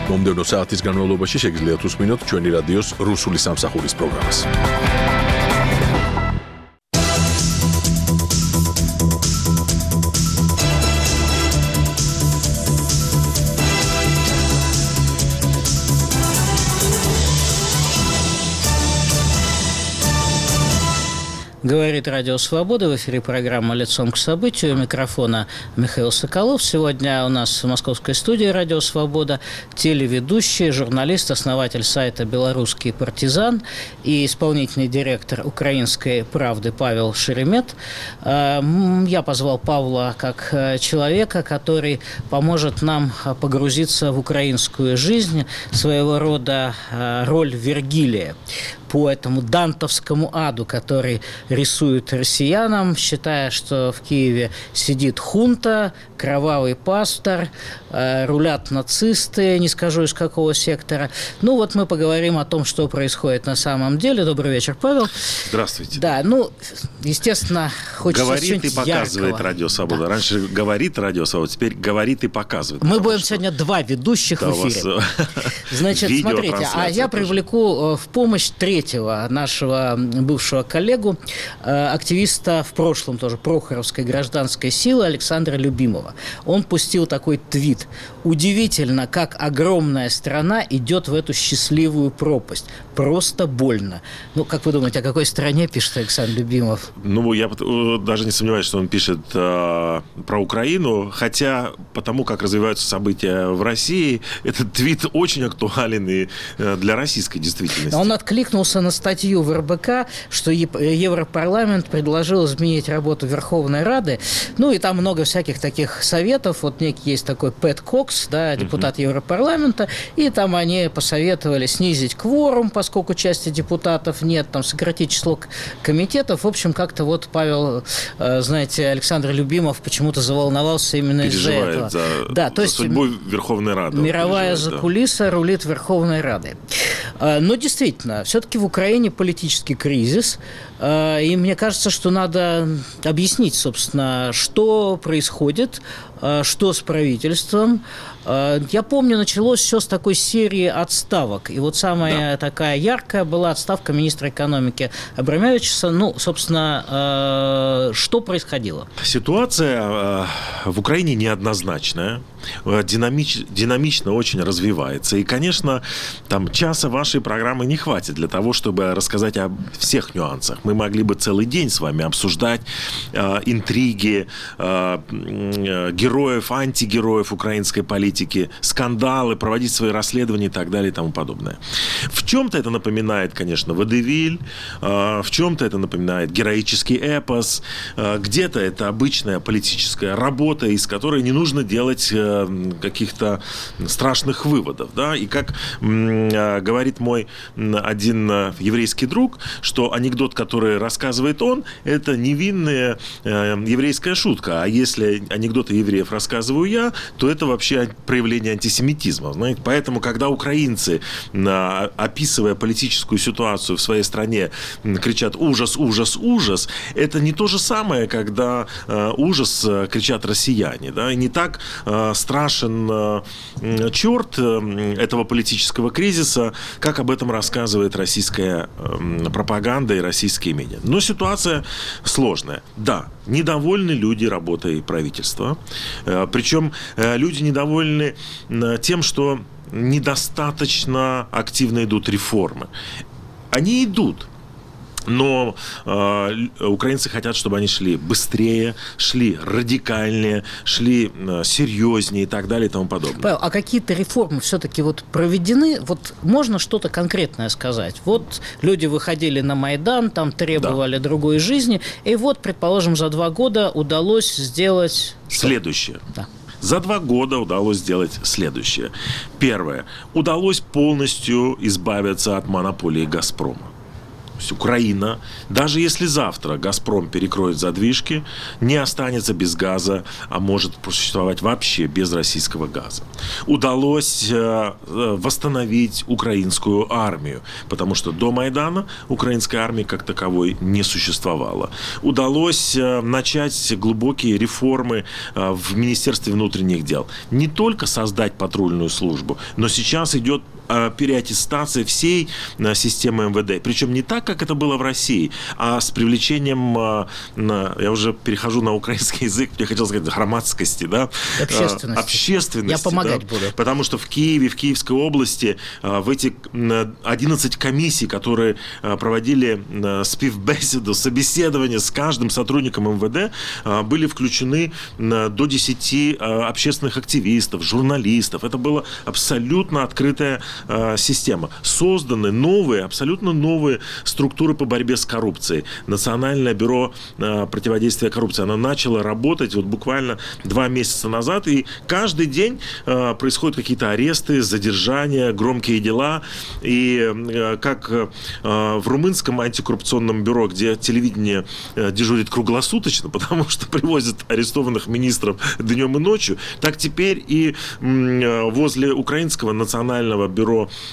მომდევნო საათის განმავლობაში შეგიძლიათ უსმინოთ ჩვენი რადიოს რუსული სამსახურის პროგრამას. Говорит Радио Свобода. В эфире программа «Лицом к событию». У микрофона Михаил Соколов. Сегодня у нас в московской студии Радио Свобода телеведущий, журналист, основатель сайта «Белорусский партизан» и исполнительный директор «Украинской правды» Павел Шеремет. Я позвал Павла как человека, который поможет нам погрузиться в украинскую жизнь, своего рода роль Вергилия по этому дантовскому аду, который рисует россиянам, считая, что в Киеве сидит хунта, кровавый пастор, рулят нацисты, не скажу из какого сектора. Ну вот мы поговорим о том, что происходит на самом деле. Добрый вечер, Павел. Здравствуйте. Да, естественно, хочется говорит и показывает яркого. Радио Свобода. Да. Раньше говорит Радио Свобода, теперь говорит и показывает. Мы будем сегодня два ведущих в эфире. Значит, смотрите, а я привлеку в помощь третьего нашего бывшего коллегу, активиста в прошлом тоже Прохоровской гражданской силы Александра Любимова. Он пустил такой твит. Удивительно, как огромная страна идет в эту счастливую пропасть. Просто больно. Как вы думаете, о какой стране пишет Александр Любимов? Я даже не сомневаюсь, что он пишет про Украину, хотя потому, как развиваются события в России, этот твит очень актуален и для российской действительности. Он откликнулся на статью в РБК, что Европарламент предложил изменить работу Верховной Рады. И там много всяких таких советов. Вот некий есть такой Пэт Кокс, депутат Европарламента, и там они посоветовали снизить кворум, поскольку части депутатов нет, сократить число комитетов. В общем, как-то Павел, знаете, Александр Любимов почему-то заволновался именно из-за этого. За судьбу Верховной Рады. Мировая закулиса рулит Верховной Радой. Но действительно, все-таки в Украине политический кризис, и мне кажется, что надо объяснить, собственно, что происходит, что с правительством. Я помню, началось все с такой серии отставок. И самая такая яркая была отставка министра экономики Абрамовичуса. Собственно, что происходило? Ситуация в Украине неоднозначная, динамично очень развивается. И, конечно, часа вашей программы не хватит для того, чтобы рассказать о всех нюансах. Мы могли бы целый день с вами обсуждать интриги, героев, антигероев украинской политики, скандалы, проводить свои расследования и так далее и тому подобное. В чем-то это напоминает, конечно, водевиль, в чем-то это напоминает героический эпос, где-то это обычная политическая работа, из которой не нужно делать каких-то страшных выводов. Да? И как говорит мой один еврейский друг, что анекдот, который рассказывает он, это невинная еврейская шутка. А если анекдоты евреев рассказываю я, то это вообще проявление антисемитизма. Знаете? Поэтому, когда украинцы, описывая политическую ситуацию в своей стране, кричат «ужас, ужас, ужас», это не то же самое, когда ужас кричат россияне. Да? И не так страшен черт этого политического кризиса, как об этом рассказывает российская пропаганда и российские медиа. Но ситуация сложная. Да, недовольны люди работой правительства. Причем люди недовольны тем, что недостаточно активно идут реформы. Они идут. Но украинцы хотят, чтобы они шли быстрее, шли радикальнее, шли серьезнее и так далее и тому подобное. Павел, а какие-то реформы все-таки проведены? Можно что-то конкретное сказать? Люди выходили на Майдан, там требовали другой жизни, и предположим, за 2 года удалось сделать... Следующее. Да. За 2 года удалось сделать следующее. Первое. Удалось полностью избавиться от монополии «Газпрома». То есть Украина, даже если завтра «Газпром» перекроет задвижки, не останется без газа, а может просуществовать вообще без российского газа. Удалось восстановить украинскую армию, потому что до Майдана украинской армии как таковой не существовало. Удалось начать глубокие реформы в Министерстве внутренних дел. Не только создать патрульную службу, но сейчас идет переаттестация всей системы МВД. Причем не так, как это было в России, а с привлечением, я уже перехожу на украинский язык, я хотел сказать, громадскости, да? Общественности. Я помогать буду. Потому что в Киеве, в Киевской области в эти 11 комиссий, которые проводили співбесіду, собеседование с каждым сотрудником МВД, были включены до 10 общественных активистов, журналистов. Это была абсолютно открытая система. Созданы новые, абсолютно новые структуры по борьбе с коррупцией. Национальное бюро противодействия коррупции, оно начало работать вот буквально 2 месяца назад, и каждый день происходят какие-то аресты, задержания, громкие дела. И как в румынском антикоррупционном бюро, где телевидение дежурит круглосуточно, потому что привозят арестованных министров днем и ночью, так теперь и возле украинского национального бюро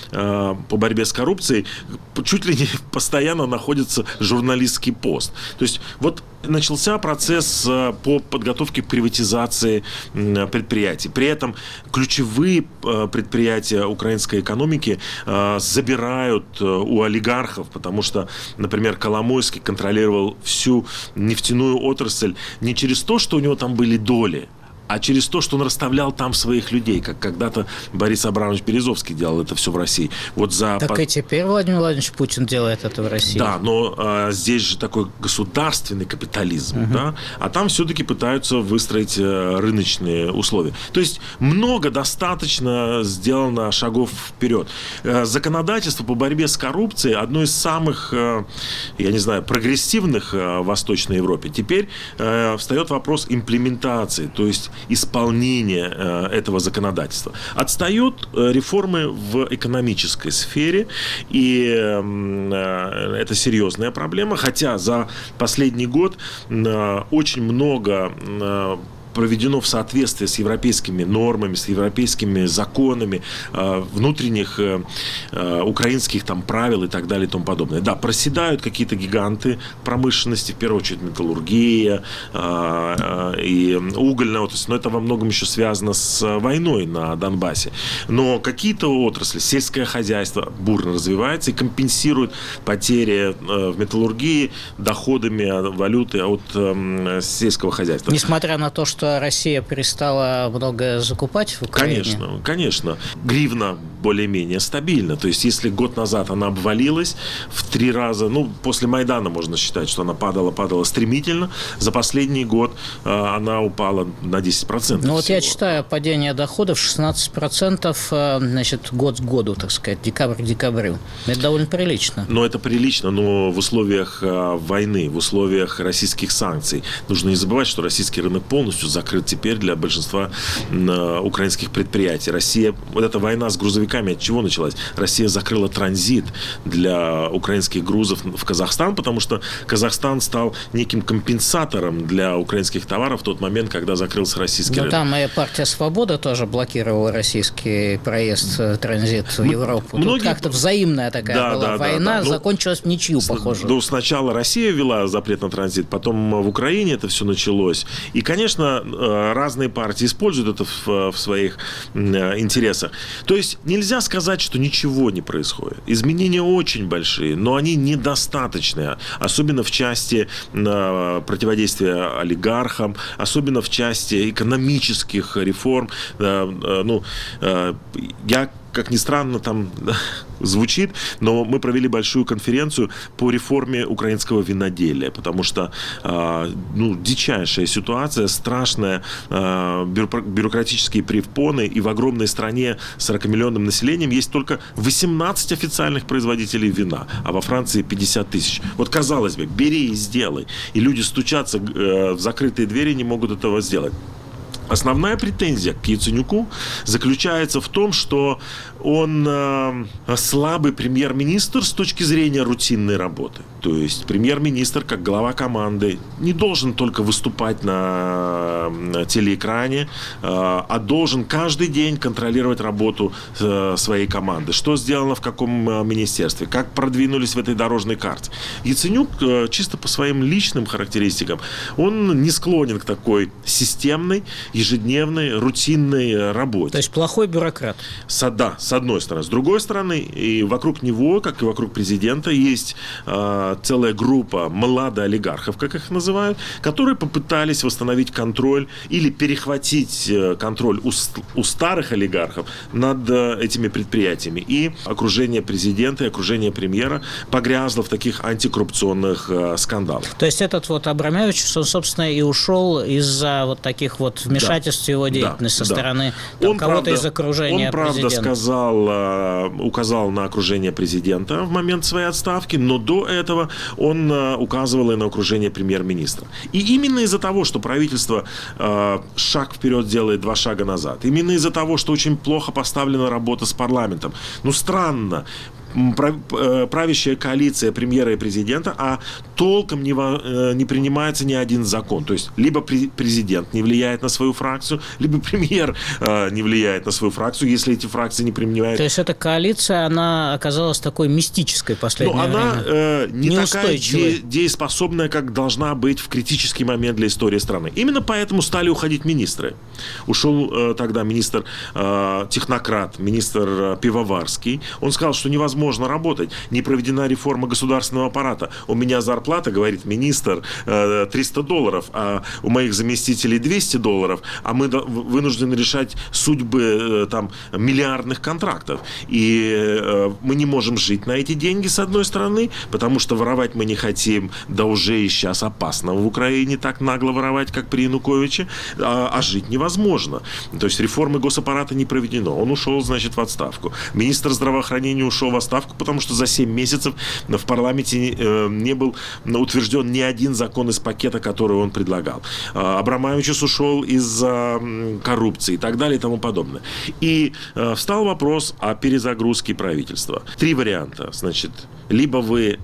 по борьбе с коррупцией чуть ли не постоянно находится журналистский пост. То есть вот начался процесс по подготовке к приватизации предприятий. При этом ключевые предприятия украинской экономики забирают у олигархов, потому что, например, Коломойский контролировал всю нефтяную отрасль не через то, что у него там были доли, а через то, что он расставлял там своих людей, как когда-то Борис Абрамович Березовский делал это все в России. Вот так и теперь Владимир Владимирович Путин делает это в России. Да, но здесь же такой государственный капитализм, да? А там все-таки пытаются выстроить рыночные условия. То есть много достаточно сделано шагов вперед. Законодательство по борьбе с коррупцией одно из самых, я не знаю, прогрессивных в Восточной Европе. Теперь встает вопрос имплементации, то есть исполнения этого законодательства. Отстают реформы в экономической сфере, и это серьезная проблема, хотя за последний год очень много проведено в соответствии с европейскими нормами, с европейскими законами, внутренних украинских там правил и так далее и тому подобное. Да, проседают какие-то гиганты промышленности, в первую очередь металлургия и угольная отрасль, но это во многом еще связано с войной на Донбассе. Но какие-то отрасли, сельское хозяйство бурно развивается и компенсирует потери в металлургии доходами валюты от сельского хозяйства. Несмотря на то, что Россия перестала многое закупать в Украине? Конечно. Гривна более-менее стабильна. То есть, если год назад она обвалилась в 3 раза, после Майдана можно считать, что она падала стремительно, за последний год она упала на 10%. Вот я читаю падение доходов 16%, значит, год к году, так сказать, декабрь к декабрю. Это довольно прилично. Это прилично, но в условиях войны, в условиях российских санкций. Нужно не забывать, что российский рынок полностью закрыт теперь для большинства украинских предприятий. Россия, вот эта война с грузовиками от чего началась? Россия закрыла транзит для украинских грузов в Казахстан, потому что Казахстан стал неким компенсатором для украинских товаров в тот момент, когда закрылся российский рынок. Там и партия «Свобода» тоже блокировала российский проезд, транзит в Европу. Тут как-то взаимная такая была война, закончилась в ничью, похоже. Сначала Россия ввела запрет на транзит, потом в Украине это все началось. И, конечно, разные партии используют это в своих интересах. То есть нельзя сказать, что ничего не происходит. Изменения очень большие, но они недостаточные. Особенно в части противодействия олигархам, особенно в части экономических реформ. Я, как ни странно, там звучит, но мы провели большую конференцию по реформе украинского виноделия, потому что дичайшая ситуация, страшная, бюрократические препоны, и в огромной стране с 40-миллионным населением есть только 18 официальных производителей вина, а во Франции 50 тысяч. Вот, казалось бы, бери и сделай. И люди стучатся в закрытые двери, не могут этого сделать. Основная претензия к Яценюку заключается в том, что он слабый премьер-министр с точки зрения рутинной работы. То есть премьер-министр, как глава команды, не должен только выступать на телеэкране, а должен каждый день контролировать работу своей команды. Что сделано в каком министерстве, как продвинулись в этой дорожной карте. Яценюк, чисто по своим личным характеристикам, он не склонен к такой системной, ежедневной, рутинной работе. То есть плохой бюрократ. Да, с одной стороны. С другой стороны, и вокруг него, как и вокруг президента, есть целая группа младоолигархов, как их называют, которые попытались восстановить контроль или перехватить контроль у старых олигархов над этими предприятиями. И окружение президента и окружение премьера погрязло в таких антикоррупционных скандалах. То есть этот вот Абрамович, он, собственно, и ушел из-за вот таких вот вмешательств в его деятельность со стороны кого-то из окружения президента. Указал на окружение президента в момент своей отставки, но до этого он указывал и на окружение премьер-министра. И именно из-за того, что правительство шаг вперед делает, 2 шага назад, именно из-за того, что очень плохо поставлена работа с парламентом, странно, правящая коалиция премьера и президента, а толком не принимается ни один закон. То есть либо президент не влияет на свою фракцию, либо премьер не влияет на свою фракцию, если эти фракции не принимают. То есть эта коалиция, она оказалась такой мистической в последнее время. Она не такая дееспособная, как должна быть в критический момент для истории страны. Именно поэтому стали уходить министры. Ушел тогда министр-технократ, министр Пивоварский. Он сказал, что невозможно работать, не проведена реформа государственного аппарата. У меня зарплата, говорит министр, $300, а у моих заместителей $200, а мы вынуждены решать судьбы миллиардных контрактов. И мы не можем жить на эти деньги, с одной стороны, потому что воровать мы не хотим, да уже и сейчас опасно в Украине так нагло воровать, как при Януковиче, а жить невозможно. То есть реформы госаппарата не проведено. Он ушел, значит, в отставку. Министр здравоохранения ушел в отставку, потому что за 7 месяцев в парламенте не был утвержден ни один закон из пакета, который он предлагал. Абрамович ушел из-за коррупции и так далее и тому подобное. И встал вопрос о перезагрузке правительства. 3 варианта. Значит, либо вы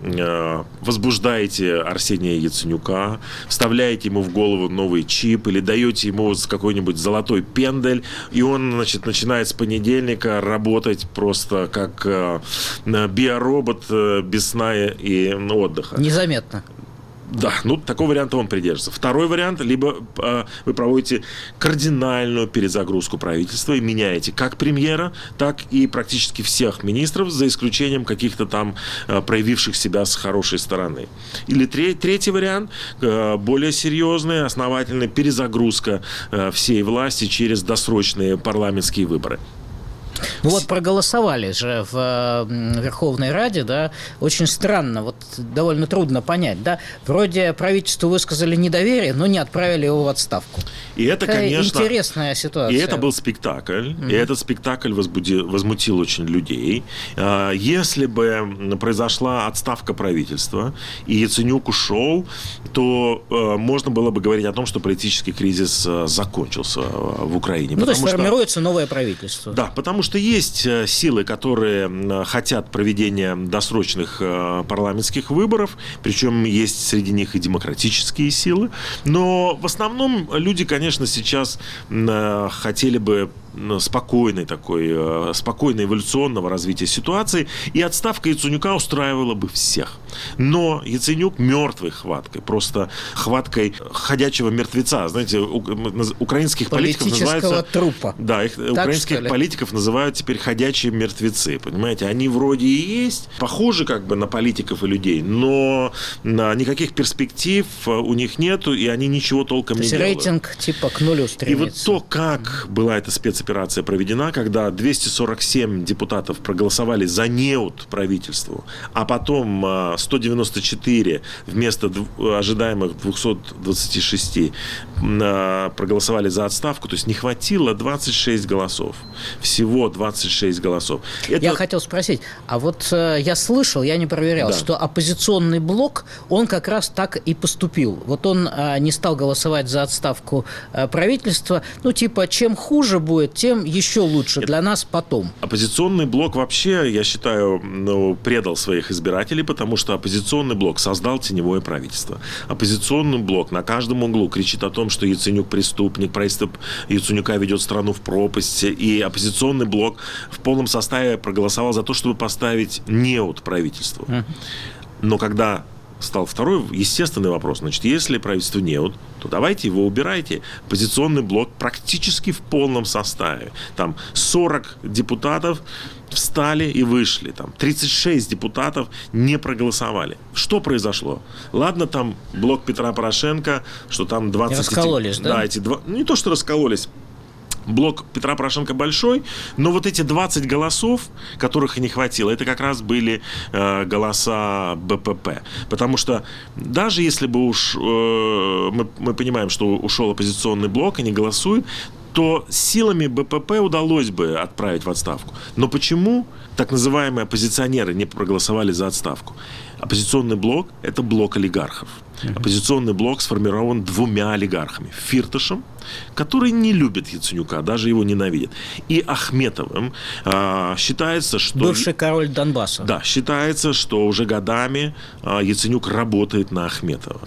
возбуждаете Арсения Яценюка, вставляете ему в голову новый чип или даете ему какой-нибудь золотой пендель, и он, значит, начинает с понедельника работать просто как биоробот без сна и отдыха. Незаметно. Да, такого варианта он придерживается. Второй вариант, либо вы проводите кардинальную перезагрузку правительства и меняете как премьера, так и практически всех министров, за исключением каких-то там проявивших себя с хорошей стороны. Или третий вариант, более серьезный, основательный, перезагрузка всей власти через досрочные парламентские выборы. Проголосовали же в Верховной Раде, да, очень странно, довольно трудно понять, да, вроде правительству высказали недоверие, но не отправили его в отставку. И это, конечно, интересная ситуация. И это был спектакль, и этот спектакль возмутил очень людей. Если бы произошла отставка правительства, и Яценюк ушел, то можно было бы говорить о том, что политический кризис закончился в Украине. То есть формируется новое правительство. Да, потому что есть силы, которые хотят проведения досрочных парламентских выборов, причем есть среди них и демократические силы, но в основном люди, конечно, сейчас хотели бы спокойно эволюционного развития ситуации, и отставка Яценюка устраивала бы всех. Но Яценюк мертвой хваткой, просто хваткой ходячего мертвеца. Знаете, украинских политиков называются... трупа. Да, украинских политиков называют теперь ходячие мертвецы. Понимаете, они вроде и есть, похожи как бы на политиков и людей, но никаких перспектив у них нету, и они ничего толком не делают. Рейтинг типа к нулю стремится. И то, как была эта спецоперация проведена, когда 247 депутатов проголосовали за неуд правительству, а потом 194 вместо ожидаемых 226 проголосовали за отставку, то есть не хватило 26 голосов. Всего 26 голосов. Я хотел спросить, а вот я слышал, я не проверял, что оппозиционный блок, он как раз так и поступил. Вот он не стал голосовать за отставку правительства. Ну, типа, чем хуже будет, тем еще лучше для нас потом. Оппозиционный блок вообще, я считаю, предал своих избирателей, потому что оппозиционный блок создал теневое правительство. Оппозиционный блок на каждом углу кричит о том, что Яценюк преступник, правительство Яценюка ведет страну в пропасть, и оппозиционный блок в полном составе проголосовал за то, чтобы поставить неуд правительству. Но когда стал второй естественный вопрос, значит, если правительство неуд, то давайте его убирайте. Оппозиционный блок практически в полном составе. Там 40 депутатов встали и вышли. Там 36 депутатов не проголосовали. Что произошло? Ладно, там блок Петра Порошенко, что там 20... Раскололись, да? Да, эти два... Не то, что раскололись. Блок Петра Порошенко большой, но вот эти 20 голосов, которых и не хватило, это как раз были голоса БПП. Потому что даже если бы мы понимаем, что ушел оппозиционный блок и не голосует, то силами БПП удалось бы отправить в отставку. Но почему так называемые оппозиционеры не проголосовали за отставку? Оппозиционный блок – это блок олигархов. Оппозиционный блок сформирован двумя олигархами. Фирташем, который не любит Яценюка, даже его ненавидит, и Ахметовым. Считается, что... Бывший король Донбасса. Да, считается, что уже годами Яценюк работает на Ахметова.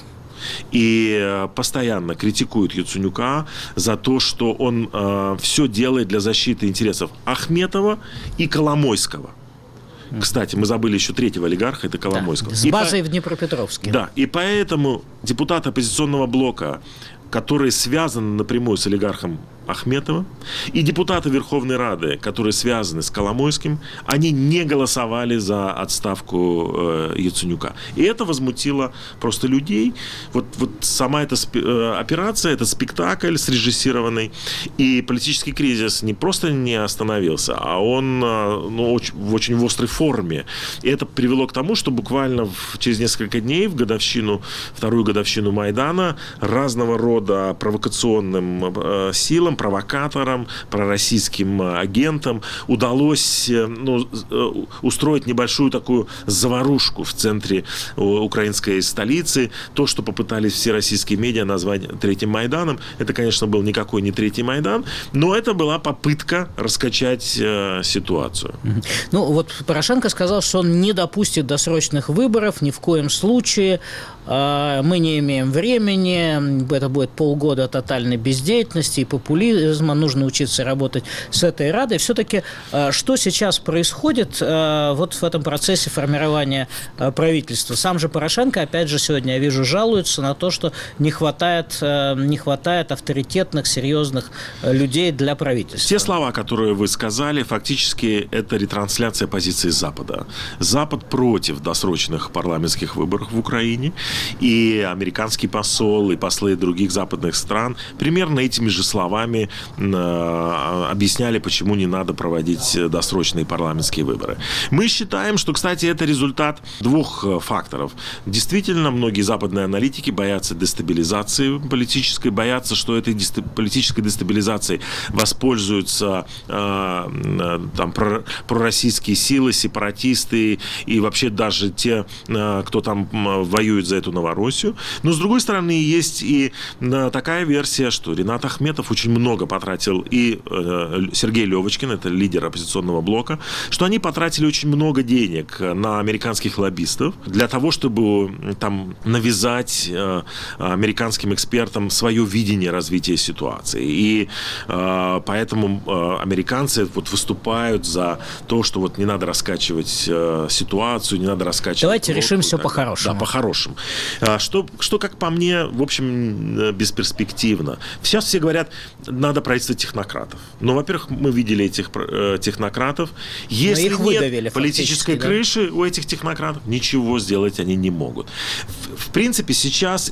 И постоянно критикуют Яценюка за то, что он все делает для защиты интересов Ахметова и Коломойского. Кстати, мы забыли еще третьего олигарха, это Коломойского. Да, с базой в Днепропетровске. Да, и поэтому депутаты оппозиционного блока, которые связаны напрямую с олигархом Ахметова, и депутаты Верховной Рады, которые связаны с Коломойским, они не голосовали за отставку Яценюка. И это возмутило просто людей. Вот сама эта операция, этот спектакль срежиссированный, и политический кризис не просто не остановился, а он в очень острой форме. И это привело к тому, что буквально через несколько дней, вторую годовщину Майдана, разного рода провокационным силам, провокаторам, пророссийским агентам удалось устроить небольшую такую заварушку в центре украинской столицы. То, что попытались все российские медиа назвать Третьим Майданом, это, конечно, был никакой не Третий Майдан, но это была попытка раскачать ситуацию. Ну, вот Порошенко сказал, что он не допустит досрочных выборов ни в коем случае. Мы не имеем времени, это будет полгода тотальной бездеятельности и популизма, нужно учиться работать с этой Радой. Все-таки что сейчас происходит вот в этом процессе формирования правительства? Сам же Порошенко, опять же, сегодня, я вижу, жалуется на то, что не хватает авторитетных, серьезных людей для правительства. Те слова, которые вы сказали, фактически это ретрансляция позиции Запада. Запад против досрочных парламентских выборов в Украине. И американский посол, и послы других западных стран примерно этими же словами объясняли, почему не надо проводить досрочные парламентские выборы. Мы считаем, что, кстати, это результат двух факторов. Действительно, многие западные аналитики боятся дестабилизации политической, боятся, что этой политической дестабилизацией воспользуются пророссийские силы, сепаратисты и вообще даже те, кто там воюет за эту Новороссию. Но, с другой стороны, есть и такая версия, что Ринат Ахметов очень много потратил, и Сергей Левочкин, это лидер оппозиционного блока, что они потратили очень много денег на американских лоббистов для того, чтобы там навязать американским экспертам свое видение развития ситуации. И поэтому американцы выступают за то, что не надо раскачивать ситуацию, не надо раскачивать... Давайте решим все по-хорошему. Да, по-хорошему. Что, как по мне, в общем, бесперспективно. Сейчас все говорят, надо правительство технократов. Но, во-первых, мы видели этих технократов. Если их выдавили, нет политической крыши у этих технократов, ничего сделать они не могут. В принципе, сейчас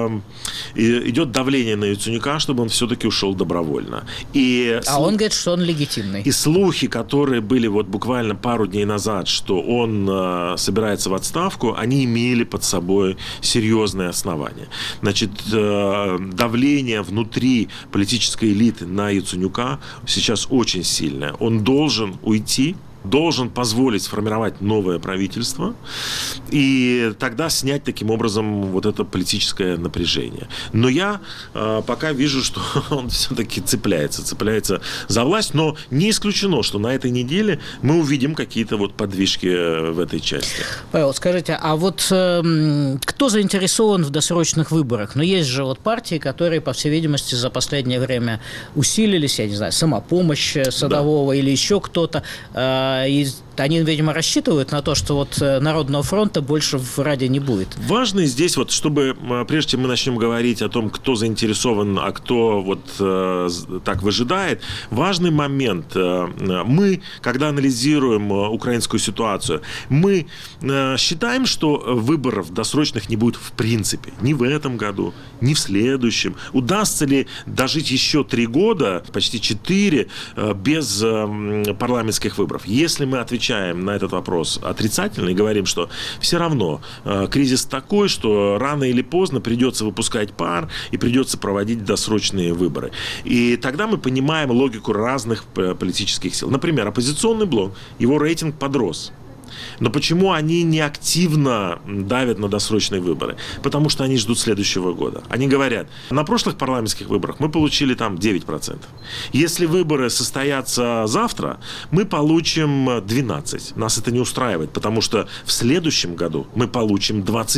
идет давление на Яценюка, чтобы он все-таки ушел добровольно. Он говорит, что он легитимный. И слухи, которые были вот буквально пару дней назад, что он собирается в отставку, они имели под собой серьезные основания. Значит, давление внутри политической элиты на Яценюка сейчас очень сильное. Он должен уйти, должен позволить сформировать новое правительство и тогда снять таким образом вот это политическое напряжение. Но я пока вижу, что он все-таки цепляется за власть, но не исключено, что на этой неделе мы увидим какие-то вот подвижки в этой части. Павел, скажите, а вот кто заинтересован в досрочных выборах? Ну, есть же вот партии, которые, по всей видимости, за последнее время усилились, я не знаю, «Самопомощь» Садового или еще кто-то. И они, видимо, рассчитывают на то, что вот Народного фронта больше в Раде не будет. Важно здесь, вот, чтобы, прежде чем мы начнем говорить о том, кто заинтересован, а кто вот так выжидает, важный момент. Мы, когда анализируем украинскую ситуацию, мы считаем, что выборов досрочных не будет в принципе. Ни в этом году, ни в следующем. Удастся ли дожить еще 3 года, почти 4, без парламентских выборов? Если мы отвечаем на этот вопрос отрицательно и говорим, что все равно кризис такой, что рано или поздно придется выпускать пар и придется проводить досрочные выборы. И тогда мы понимаем логику разных политических сил. Например, оппозиционный блок, его рейтинг подрос. Но почему они не активно давят на досрочные выборы? Потому что они ждут следующего года. Они говорят, на прошлых парламентских выборах мы получили там 9%. Если выборы состоятся завтра, мы получим 12%. Нас это не устраивает, потому что в следующем году мы получим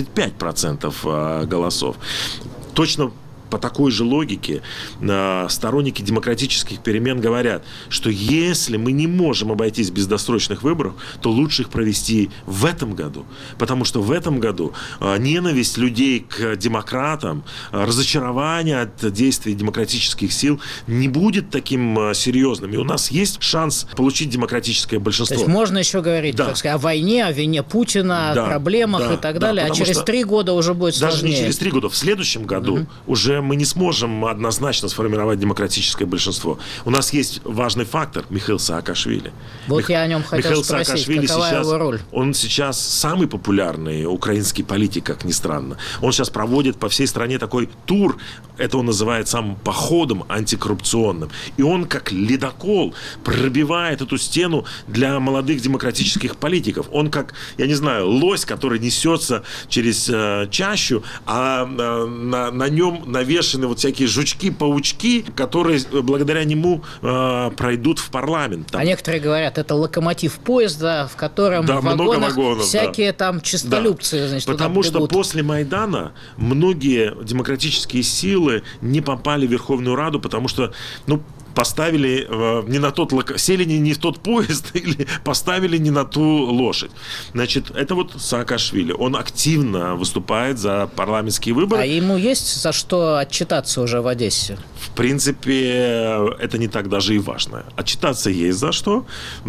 25% голосов. Точно по такой же логике сторонники демократических перемен говорят, что если мы не можем обойтись без досрочных выборов, то лучше их провести в этом году. Потому что в этом году ненависть людей к демократам, разочарование от действий демократических сил не будет таким серьезным. И у нас есть шанс получить демократическое большинство. То есть можно еще говорить, так сказать, о войне, о вине Путина, о проблемах и так далее, а через 3 года уже будет сложнее. Даже не через 3 года, в следующем году уже мы не сможем однозначно сформировать демократическое большинство. У нас есть важный фактор – Михаил Саакашвили. Вот я о нем хотел спросить, какова его роль? Он сейчас самый популярный украинский политик, как ни странно. Он сейчас проводит по всей стране такой тур, это он называет самым походом антикоррупционным. И он, как ледокол, пробивает эту стену для молодых демократических политиков. Он как, я не знаю, лось, который несется через чащу, а на нем навешаны вот всякие жучки-паучки, которые благодаря нему пройдут в парламент. Там. А некоторые говорят, это локомотив поезда, в котором много вагонов, всякие там честолюбцы. Значит, потому что после Майдана многие демократические силы не попали в Верховную Раду, потому что, поставили не на тот сели не в тот поезд или поставили не на ту лошадь. Значит, это вот Саакашвили. Он активно выступает за парламентские выборы. А ему есть за что отчитаться уже в Одессе? В принципе, это не так даже и важно. Отчитаться есть за что,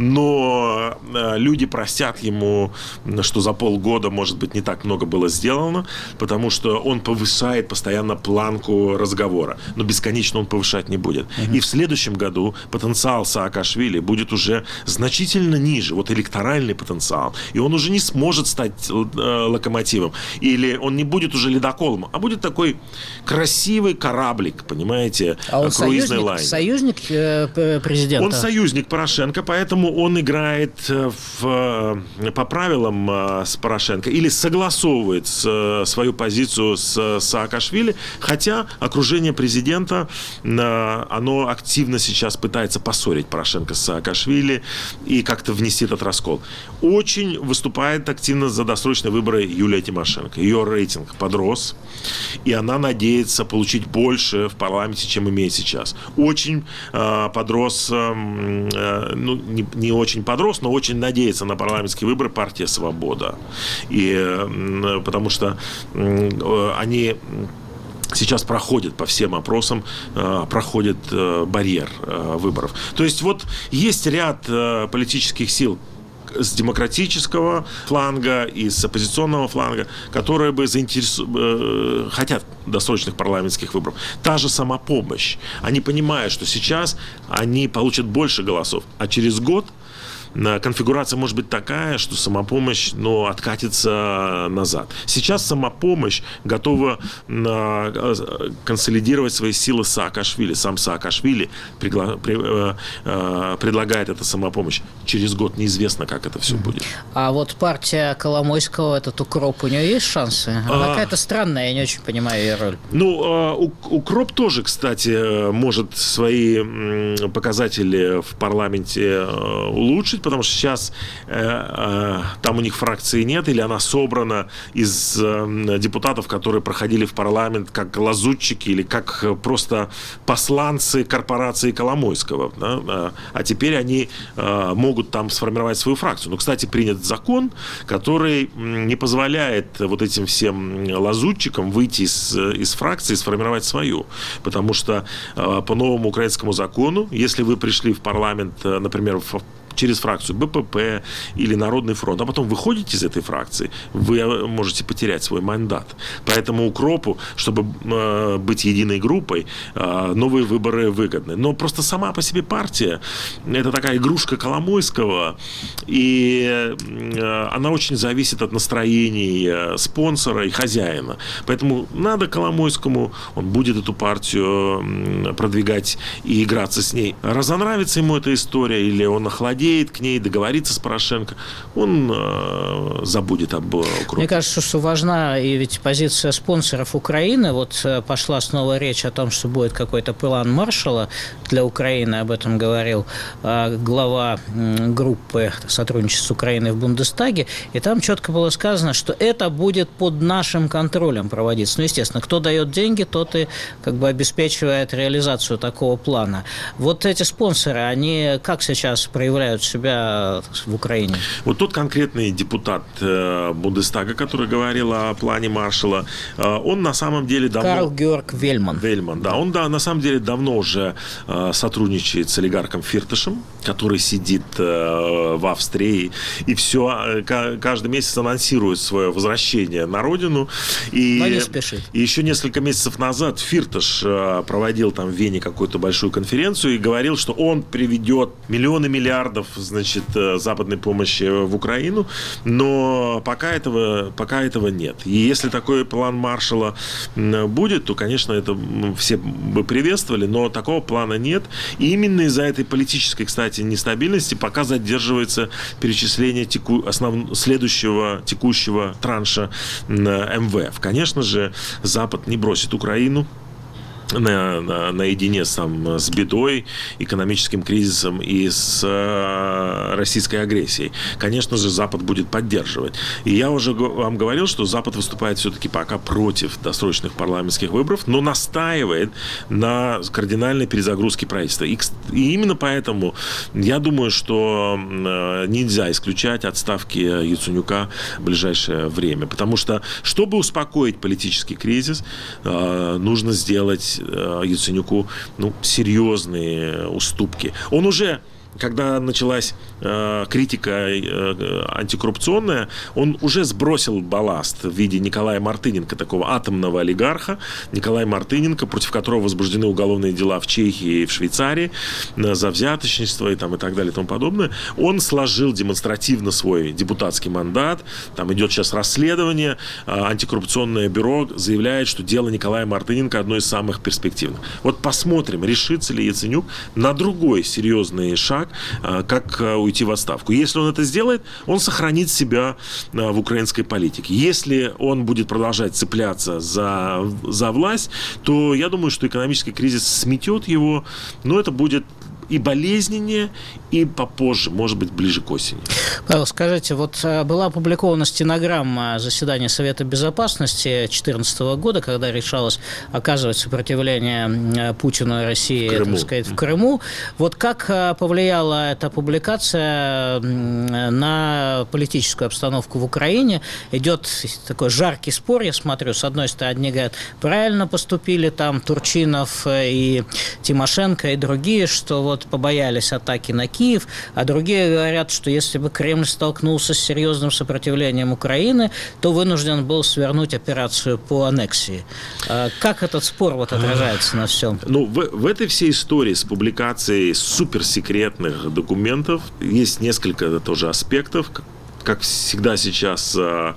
но люди простят ему, что за полгода, может быть, не так много было сделано, потому что он повышает постоянно планку разговора. Но бесконечно он повышать не будет. И в следующем году потенциал Саакашвили будет уже значительно ниже, вот электоральный потенциал, и он уже не сможет стать локомотивом, или он не будет уже ледоколом, а будет такой красивый кораблик, понимаете, круизный лайнер. Союзник президента? Он союзник Порошенко, поэтому он играет по правилам с Порошенко или согласовывает свою позицию с Саакашвили, хотя окружение президента, оно активно сейчас пытается поссорить Порошенко с Саакашвили и как-то внести этот раскол. Очень выступает активно за досрочные выборы Юлия Тимошенко. Ее рейтинг подрос, и она надеется получить больше в парламенте, чем чем имеет сейчас. Очень подрос, не очень подрос, но очень надеется на парламентские выборы партия «Свобода». Потому что они сейчас проходят по всем опросам, проходит барьер выборов. То есть вот есть ряд политических сил с демократического фланга и с оппозиционного фланга, которые бы хотят досрочных парламентских выборов. Та же «Самопомощь». Они понимают, что сейчас они получат больше голосов, а через год конфигурация может быть такая, что «Самопомощь» откатится назад. Сейчас «Самопомощь» готова консолидировать свои силы с Саакашвили. Сам Саакашвили предлагает это «Самопомощь». Через год неизвестно, как это все будет. А вот партия Коломойского, этот «Укроп», у нее есть шансы? Она какая-то странная, я не очень понимаю ее роль. «Укроп» тоже, кстати, может свои показатели в парламенте улучшить, потому что сейчас там у них фракции нет, или она собрана из депутатов, которые проходили в парламент как лазутчики или как просто посланцы корпорации Коломойского. Да? А теперь они могут там сформировать свою фракцию. Но, кстати, принят закон, который не позволяет вот этим всем лазутчикам выйти из фракции и сформировать свою. Потому что по новому украинскому закону, если вы пришли в парламент, например, через фракцию БПП или Народный фронт, а потом выходите из этой фракции, вы можете потерять свой мандат. Поэтому «Укропу», чтобы быть единой группой, новые выборы выгодны. Но просто сама по себе партия – это такая игрушка Коломойского, и она очень зависит от настроений спонсора и хозяина. Поэтому надо Коломойскому, он будет эту партию продвигать и играться с ней. Разонравится ему эта история или он охладеет к ней, договориться с Порошенко, он забудет об «Укропе». Мне кажется, что важна и ведь позиция спонсоров Украины. Вот пошла снова речь о том, что будет какой-то план Маршалла для Украины, об этом говорил глава группы сотрудничества с Украиной в Бундестаге, и там четко было сказано, что это будет под нашим контролем проводиться. Ну, естественно, кто дает деньги, тот и обеспечивает реализацию такого плана. Вот эти спонсоры, они как сейчас проявляют себя в Украине? Вот тот конкретный депутат Бундестага, который говорил о плане Маршалла, он на самом деле давно... Карл-Георг Вельман. Вельман, да. Он, на самом деле, давно уже сотрудничает с олигархом Фирташем, который сидит в Австрии и все, каждый месяц анонсирует свое возвращение на родину. Но не спешит. И еще несколько месяцев назад Фирташ проводил там в Вене какую-то большую конференцию и говорил, что он приведет миллионы миллиардов, западной помощи в Украину, но пока этого нет. И если такой план Маршалла будет, то, конечно, это все бы приветствовали, но такого плана нет. И именно из-за этой политической, кстати, нестабильности пока задерживается перечисление следующего текущего транша МВФ. Конечно же, Запад не бросит Украину наедине с бедой, экономическим кризисом и с российской агрессией. Конечно же, Запад будет поддерживать. И я уже вам говорил, что Запад выступает все-таки пока против досрочных парламентских выборов, но настаивает на кардинальной перезагрузке правительства. И именно поэтому я думаю, что нельзя исключать отставки Яценюка в ближайшее время. Потому что, чтобы успокоить политический кризис, нужно сделать Яценюку серьезные уступки. Он уже, когда началась критика антикоррупционная, он уже сбросил балласт в виде Николая Мартыненко, такого атомного олигарха. Николай Мартыненко, против которого возбуждены уголовные дела в Чехии и в Швейцарии за взяточничество и так далее и тому подобное. Он сложил демонстративно свой депутатский мандат. Там идет сейчас расследование. Антикоррупционное бюро заявляет, что дело Николая Мартыненко одно из самых перспективных. Вот посмотрим, решится ли Яценюк на другой серьезный шаг, как уйти в отставку. Если он это сделает, он сохранит себя в украинской политике. Если он будет продолжать цепляться за власть, то я думаю, что экономический кризис сметет его, но это будет и болезненнее, и попозже, может быть, ближе к осени. Павел, скажите, вот была опубликована стенограмма заседания Совета Безопасности 2014 года, когда решалось оказывать сопротивление Путину и России, так сказать, в Крыму. Вот как повлияла эта публикация на политическую обстановку в Украине? Идет такой жаркий спор, я смотрю, с одной стороны, одни говорят, правильно поступили там Турчинов и Тимошенко и другие, что вот побоялись атаки на Киев, а другие говорят, что если бы Кремль столкнулся с серьезным сопротивлением Украины, то вынужден был свернуть операцию по аннексии. Как этот спор вот отражается на всем? Ну, в этой всей истории с публикацией суперсекретных документов есть несколько тоже аспектов, как всегда сейчас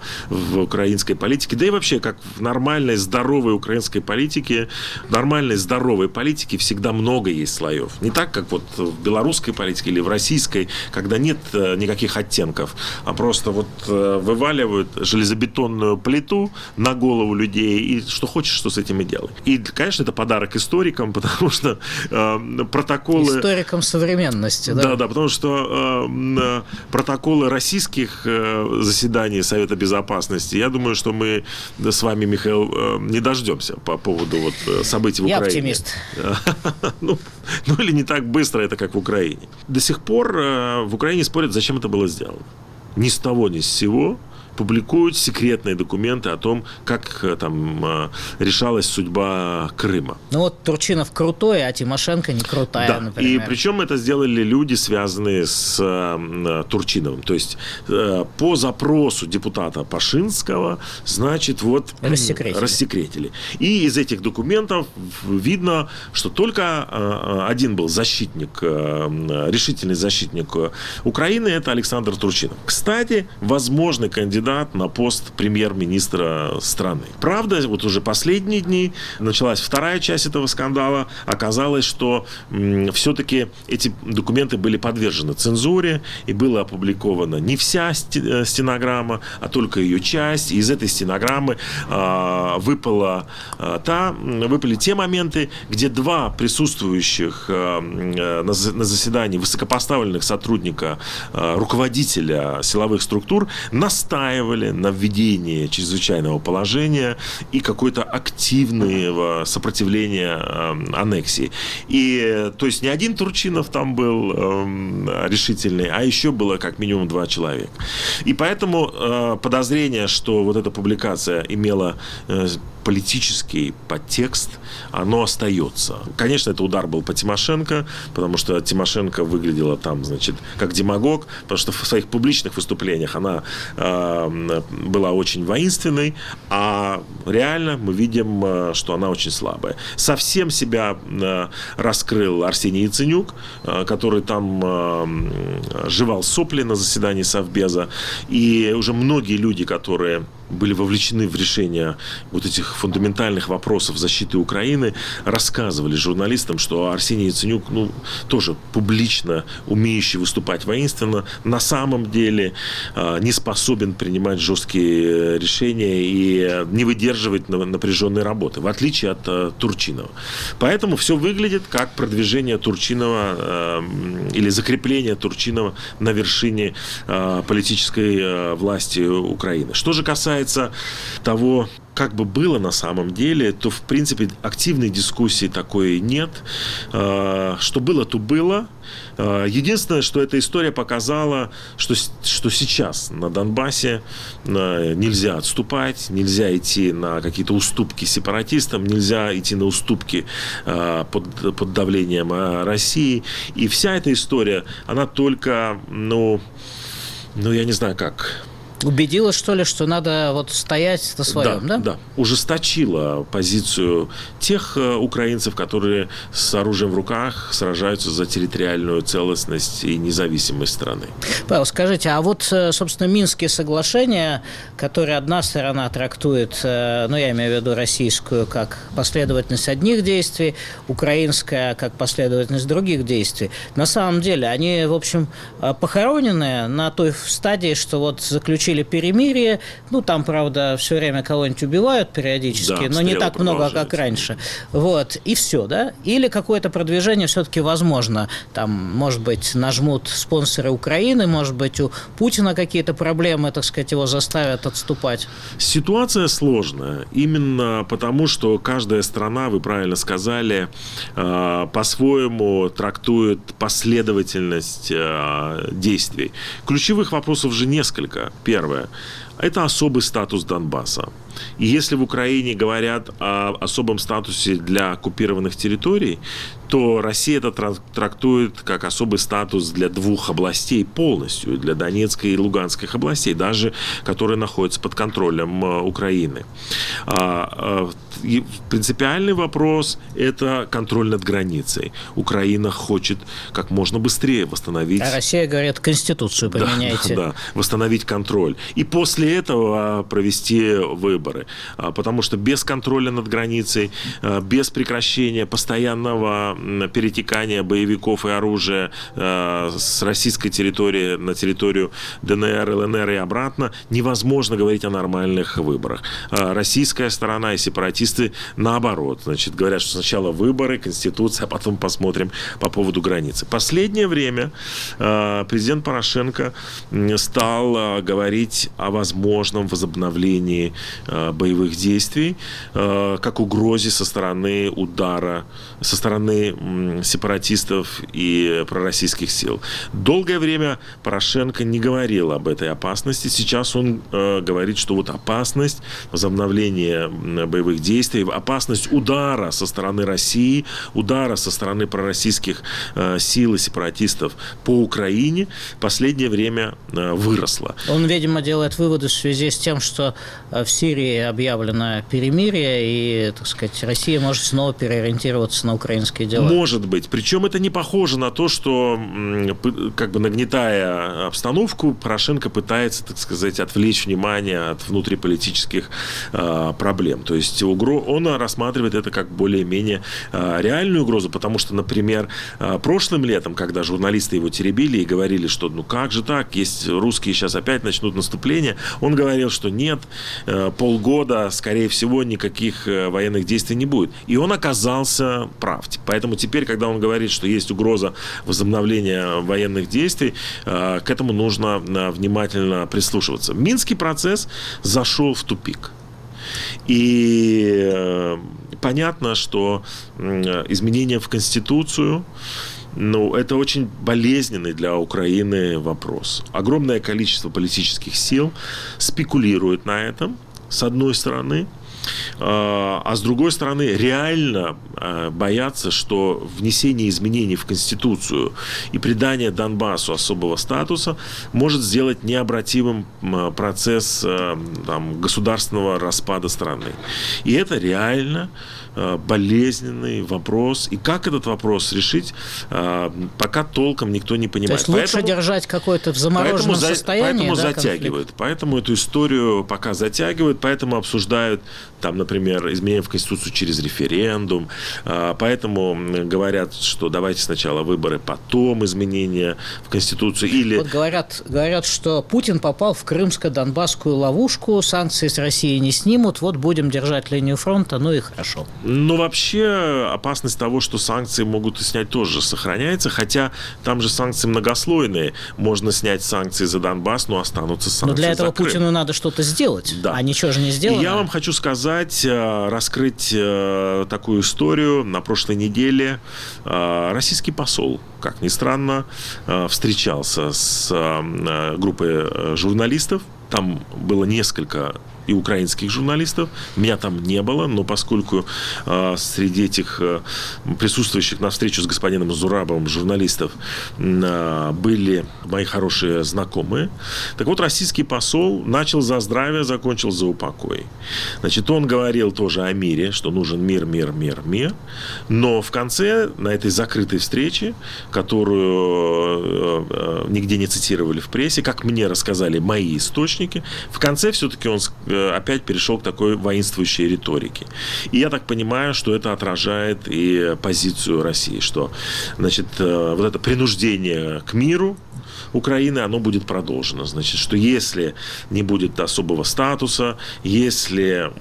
в украинской политике, да и вообще, как в нормальной, здоровой украинской политике, в нормальной, здоровой политике всегда много есть слоев. Не так, как вот в белорусской политике или в российской, когда нет никаких оттенков, а просто вот вываливают железобетонную плиту на голову людей, и что хочешь, что с этим и делай. И, конечно, это подарок историкам, потому что протоколы... Историкам современности, да? Да, потому что протоколы российских заседаний Совета Безопасности, я думаю, что мы с вами, Михаил, не дождемся по поводу вот событий в Украине. Я оптимист. Ну, или не так быстро это, как в Украине. До сих пор в Украине спорят, зачем это было сделано. Ни с того, ни с сего публикуют секретные документы о том, как там решалась судьба Крыма. Ну вот Турчинов крутой, а Тимошенко не крутая, да. например. И причем это сделали люди, связанные с Турчиновым. То есть по запросу депутата Пашинского, значит, вот рассекретили. И из этих документов видно, что только один был защитник, решительный защитник Украины, это Александр Турчинов. Кстати, возможный кандидат на пост премьер-министра страны. Правда, вот уже последние дни началась вторая часть этого скандала. Оказалось, что все-таки эти документы были подвержены цензуре, и была опубликована не вся стенограмма, а только ее часть. И из этой стенограммы выпали те моменты, где два присутствующих на заседании высокопоставленных сотрудника, руководителя силовых структур настаивали на введении чрезвычайного положения и какое-то активного сопротивления аннексии. И, то есть, не один Турчинов там был решительный, а еще было как минимум 2 человека. И поэтому подозрение, что вот эта публикация имела политический подтекст, оно остается. Конечно, это удар был по Тимошенко, потому что Тимошенко выглядела там, значит, как демагог, потому что в своих публичных выступлениях она была очень воинственной, а реально мы видим, что она очень слабая. Совсем себя раскрыл Арсений Яценюк, который там жевал сопли на заседании Совбеза, и уже многие люди, которые были вовлечены в решение вот этих фундаментальных вопросов защиты Украины, рассказывали журналистам, что Арсений Яценюк, тоже публично умеющий выступать воинственно, на самом деле не способен принимать жесткие решения и не выдерживать напряженной работы, в отличие от Турчинова. Поэтому все выглядит как продвижение Турчинова или закрепление Турчинова на вершине политической власти Украины. Что же касается того, как бы было на самом деле, то, в принципе, активной дискуссии такой нет. Что было, то было. Единственное, что эта история показала, что сейчас на Донбассе нельзя отступать, нельзя идти на какие-то уступки сепаратистам, нельзя идти на уступки под давлением России. И вся эта история, она только, я не знаю как... Убедила, что ли, что надо вот стоять на своем, да? Да, ужесточила позицию тех украинцев, которые с оружием в руках сражаются за территориальную целостность и независимость страны. Павел, скажите, а вот, собственно, Минские соглашения, которые одна сторона трактует, я имею в виду российскую, как последовательность одних действий, украинская, как последовательность других действий, на самом деле они, в общем, похоронены на той стадии, что вот заключение заключили перемирие. Ну, там, правда, все время кого-нибудь убивают периодически, но не так много, как раньше. Вот, и все, да? Или какое-то продвижение все-таки возможно. Там, может быть, нажмут спонсоры Украины, может быть, у Путина какие-то проблемы, так сказать, его заставят отступать. Ситуация сложная. Именно потому, что каждая страна, вы правильно сказали, по-своему трактует последовательность действий. Ключевых вопросов же несколько. Первое. Это особый статус Донбасса. И если в Украине говорят о особом статусе для оккупированных территорий, то Россия это трактует как особый статус для двух областей полностью, для Донецкой и Луганских областей, даже которые находятся под контролем Украины. Принципиальный вопрос – это контроль над границей. Украина хочет как можно быстрее восстановить... А Россия говорит, Конституцию поменяйте. Да, восстановить контроль. И после этого провести выборы. Потому что без контроля над границей, без прекращения постоянного перетекания боевиков и оружия с российской территории на территорию ДНР, ЛНР и обратно, невозможно говорить о нормальных выборах. Российская сторона и сепаратисты наоборот. Значит, говорят, что сначала выборы, Конституция, а потом посмотрим по поводу границы. Последнее время президент Порошенко стал говорить о возможном возобновлении боевых действий, как угрозе со стороны удара, со стороны сепаратистов и пророссийских сил. Долгое время Порошенко не говорил об этой опасности. Сейчас он говорит, что вот опасность возобновления боевых действий, опасность удара со стороны России, удара со стороны пророссийских сил и сепаратистов по Украине в последнее время выросла. Он, видимо, делает выводы в связи с тем, что в Сирии объявлено перемирие, и, так сказать, Россия может снова переориентироваться на украинские дела. Может быть. Причем это не похоже на то, что, как бы нагнетая обстановку, Порошенко пытается, так сказать, отвлечь внимание от внутриполитических проблем. То есть он рассматривает это как более-менее реальную угрозу, потому что, например, прошлым летом, когда журналисты его теребили и говорили, что ну как же так, есть русские сейчас опять начнут наступление, он говорил, что нет, полгода, скорее всего, никаких военных действий не будет. И он оказался прав. Поэтому теперь, когда он говорит, что есть угроза возобновления военных действий, к этому нужно внимательно прислушиваться. Минский процесс зашел в тупик. И понятно, что изменения в Конституцию, ну, это очень болезненный для Украины вопрос. Огромное количество политических сил спекулирует на этом, с одной стороны, а с другой стороны, реально боятся, что внесение изменений в Конституцию и придание Донбассу особого статуса может сделать необратимым процесс государственного распада страны. И это реально болезненный вопрос. И как этот вопрос решить, пока толком никто не понимает. То есть лучше держать какое-то в замороженном состоянии? Поэтому затягивают. Конфликт. Поэтому эту историю пока затягивают, поэтому обсуждают, там, например, изменения в Конституцию через референдум. Поэтому говорят, что давайте сначала выборы, потом изменения в Конституцию. Или... Вот говорят, что Путин попал в крымско-донбасскую ловушку, санкции с России не снимут, вот будем держать линию фронта, ну и хорошо. Но вообще опасность того, что санкции могут снять, тоже сохраняется, хотя там же санкции многослойные. Можно снять санкции за Донбасс, но останутся санкции за Крым. Но для этого Путину надо что-то сделать, да. А ничего же не сделано. И я вам хочу сказать, раскрыть такую историю. На прошлой неделе российский посол, как ни странно, встречался с группой журналистов. Там было несколько и украинских журналистов. Меня там не было, но поскольку среди этих присутствующих на встречу с господином Зурабовым журналистов были мои хорошие знакомые, так вот, российский посол начал за здравие, закончил за упокой. Значит, он говорил тоже о мире, что нужен мир, мир, мир, мир. Но в конце, на этой закрытой встрече, которую нигде не цитировали в прессе, как мне рассказали мои источники, в конце все-таки он опять перешел к такой воинствующей риторике. И я так понимаю, что это отражает и позицию России, что, значит, вот это принуждение к миру, Украины, оно будет продолжено. Значит, что если не будет особого статуса, если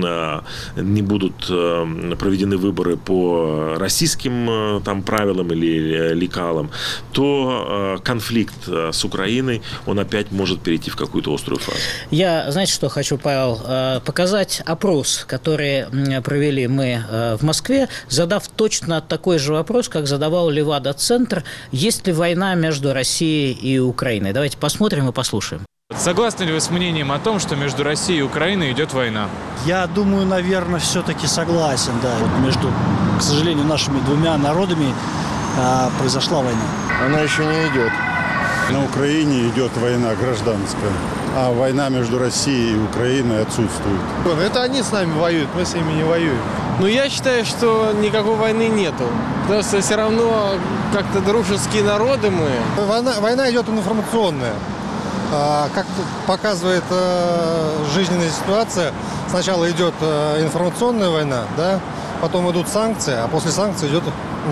не будут проведены выборы по российским там правилам или лекалам, то конфликт с Украиной, он опять может перейти в какую-то острую фазу. Я, знаете, что хочу, Павел, показать опрос, который провели мы в Москве, задав точно такой же вопрос, как задавал Левада-центр: есть ли война между Россией и Украиной? Давайте посмотрим и послушаем. Согласны ли вы с мнением о том, что между Россией и Украиной идет война? Я думаю, наверное, все-таки согласен, да. Вот между, к сожалению, нашими двумя народами произошла война. Она еще не идет. На Украине идет война гражданская, а война между Россией и Украиной отсутствует. Это они с нами воюют, мы с ними не воюем. Ну, я считаю, что никакой войны нету. Потому что все равно как-то дружеские народы мы. Война идет информационная. Как показывает жизненная ситуация, сначала идет информационная война, да, потом идут санкции, а после санкций идет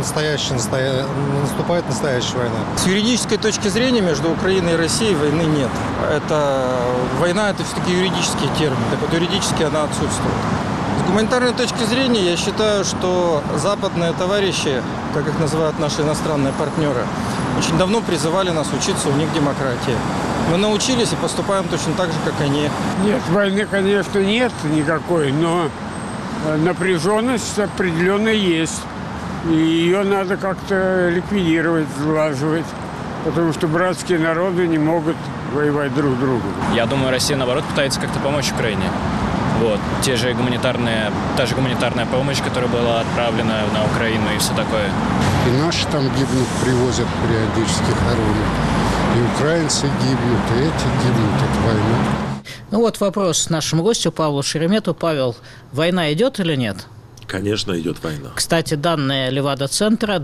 наступает настоящая война. С юридической точки зрения между Украиной и Россией войны нет. Война – это все-таки юридический термин, так вот юридически она отсутствует. С гуманитарной точки зрения я считаю, что западные товарищи, как их называют наши иностранные партнеры, очень давно призывали нас учиться у них демократии. Мы научились и поступаем точно так же, как они. Нет, войны, конечно, нет никакой, но напряженность определенно есть. И ее надо как-то ликвидировать, сглаживать, потому что братские народы не могут воевать друг с другом. Я думаю, Россия, наоборот, пытается как-то помочь Украине. Вот. Та же гуманитарная помощь, которая была отправлена на Украину и все такое. И наши там гибнут, привозят периодически хоронят. И украинцы гибнут, и эти гибнут от войны. Ну вот вопрос нашему гостю Павлу Шеремету. Павел, война идет или нет? Конечно, идет война. Кстати, данные Левада-центра: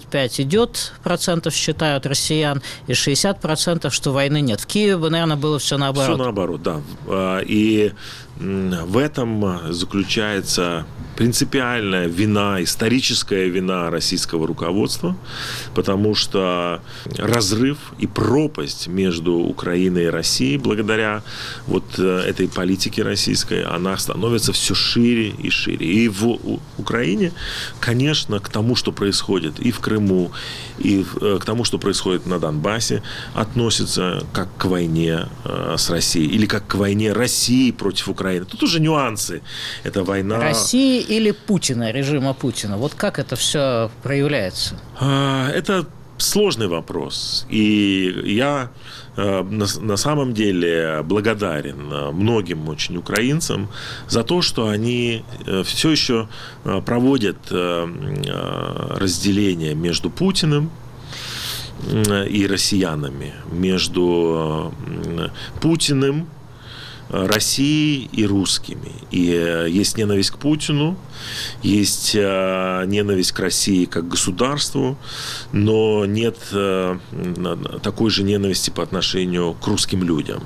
25% считают россиян и 60%, что войны нет. В Киеве бы, наверное, было все наоборот. Все наоборот, да. И в этом заключается принципиальная вина, историческая вина российского руководства, потому что разрыв и пропасть между Украиной и Россией благодаря вот этой политике российской, она становится все шире и шире. И в Украине, конечно, к тому, что происходит и в Крыму, и к тому, что происходит на Донбассе, относится как к войне с Россией или как к войне России против Украины. Тут уже нюансы. Это война... России или Путина, режима Путина? Вот как это все проявляется? Это сложный вопрос. И я на самом деле благодарен многим очень украинцам за то, что они все еще проводят разделение между Путиным и россиянами, между Путиным, Россией и русскими. И есть ненависть к Путину, есть ненависть к России как государству, но нет такой же ненависти по отношению к русским людям.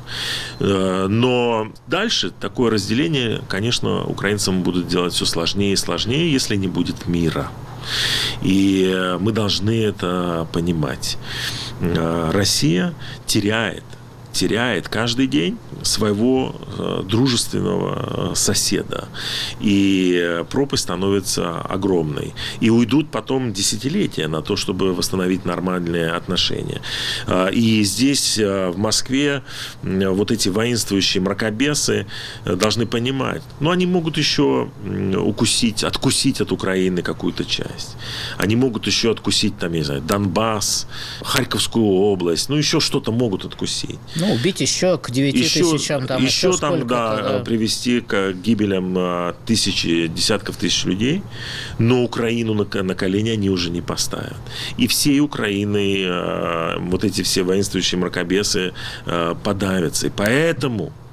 Но дальше такое разделение, конечно, украинцам будут делать все сложнее и сложнее, если не будет мира. И мы должны это понимать. Россия теряет каждый день своего дружественного соседа. И пропасть становится огромной. И уйдут потом десятилетия на то, чтобы восстановить нормальные отношения. И здесь, в Москве, вот эти воинствующие мракобесы должны понимать, они могут еще откусить от Украины какую-то часть. Они могут еще откусить, там, я не знаю, Донбасс, Харьковскую область, еще что-то могут откусить. Убить еще к 9 тысячам. Еще там, привести к гибелям десятков тысяч людей, но Украину на колени они уже не поставят. И всей Украиной вот эти все воинствующие мракобесы подавятся. И поэтому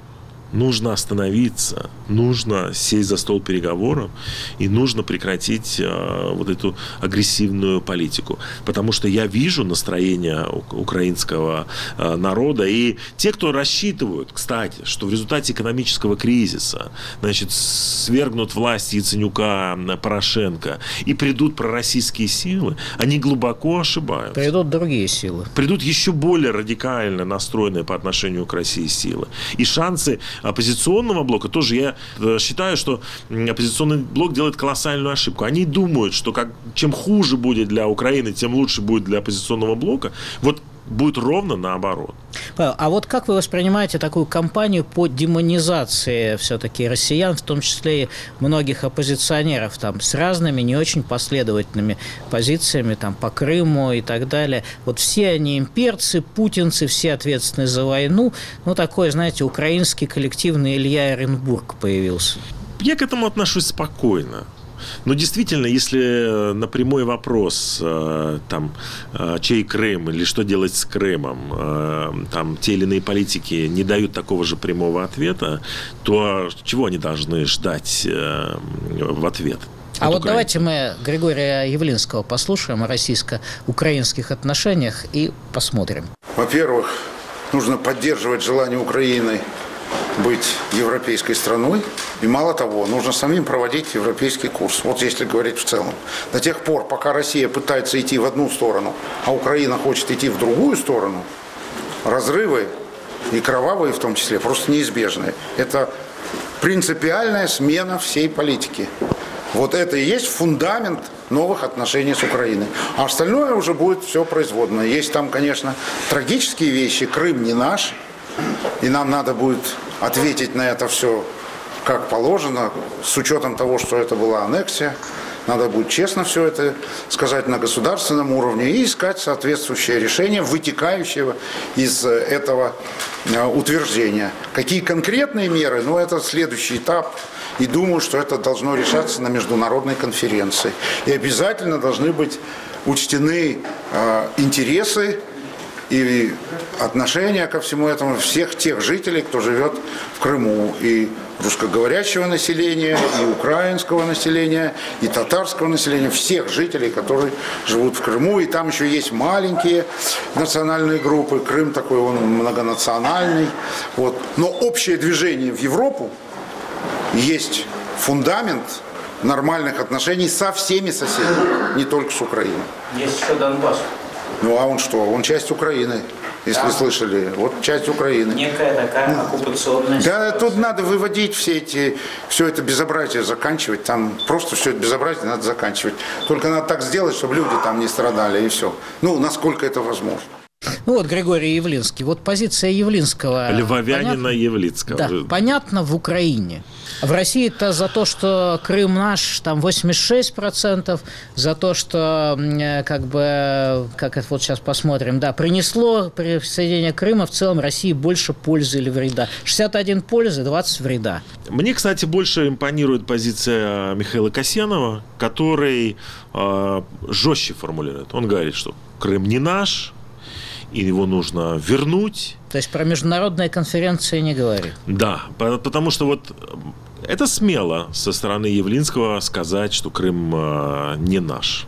нужно остановиться, нужно сесть за стол переговоров и нужно прекратить вот эту агрессивную политику. Потому что я вижу настроение украинского народа. И те, кто рассчитывают, кстати, что в результате экономического кризиса, значит, свергнут власть Яценюка, Порошенко и придут пророссийские силы, они глубоко ошибаются. Придут другие силы. Придут еще более радикально настроенные по отношению к России силы. И шансы оппозиционного блока тоже, я считаю, что оппозиционный блок делает колоссальную ошибку. Они думают, что чем хуже будет для Украины, тем лучше будет для оппозиционного блока. Вот будет ровно наоборот. А вот как вы воспринимаете такую кампанию по демонизации все-таки россиян, в том числе и многих оппозиционеров, там, с разными не очень последовательными позициями там, по Крыму и так далее? Вот все они имперцы, путинцы, все ответственны за войну. Ну, такой, знаете, украинский коллективный Илья Оренбург появился. Я к этому отношусь спокойно. Но действительно, если на прямой вопрос, там, чей Крым или что делать с Крымом, там, те или иные политики не дают такого же прямого ответа, то чего они должны ждать в ответ? А вот давайте мы Григория Явлинского послушаем о российско-украинских отношениях и посмотрим. Во-первых, нужно поддерживать желание Украины быть европейской страной. И мало того, нужно самим проводить европейский курс. Вот если говорить в целом. До тех пор, пока Россия пытается идти в одну сторону, а Украина хочет идти в другую сторону, разрывы, и кровавые в том числе, просто неизбежны. Это принципиальная смена всей политики. Вот это и есть фундамент новых отношений с Украиной. А остальное уже будет все производное. Есть там, конечно, трагические вещи. Крым не наш. И нам надо будет ответить на это все как положено, с учетом того, что это была аннексия. Надо будет честно все это сказать на государственном уровне и искать соответствующее решение, вытекающее из этого утверждения. Какие конкретные меры? Ну, это следующий этап. И думаю, что это должно решаться на международной конференции. И обязательно должны быть учтены интересы и отношения ко всему этому всех тех жителей, кто живет в Крыму, и русскоговорящего населения, и украинского населения, и татарского населения, всех жителей, которые живут в Крыму. И там еще есть маленькие национальные группы. Крым такой, он многонациональный. Вот. Но общее движение в Европу есть фундамент нормальных отношений со всеми соседями, не только с Украиной. Есть еще Донбасс. Ну а он что? Он часть Украины, если слышали. Вот часть Украины. Некая такая оккупационная ситуация. Да, тут надо выводить все это безобразие, заканчивать. Там просто все это безобразие надо заканчивать. Только надо так сделать, чтобы люди там не страдали, и все. Ну, насколько это возможно. Ну вот Григорий Явлинский. Вот позиция Явлинского. Львовянина Явлинского. Да, понятно в Украине. В России-то за то, что Крым наш, там 86%, за то, что, как бы, как это вот сейчас посмотрим, да, принесло присоединение Крыма в целом России больше пользы или вреда. 61 пользы, 20 вреда. Мне, кстати, больше импонирует позиция Михаила Касьянова, который жестче формулирует. Он говорит, что Крым не наш, и его нужно вернуть. То есть про международные конференции не говорит? Да, потому что вот это смело со стороны Явлинского сказать, что Крым не наш.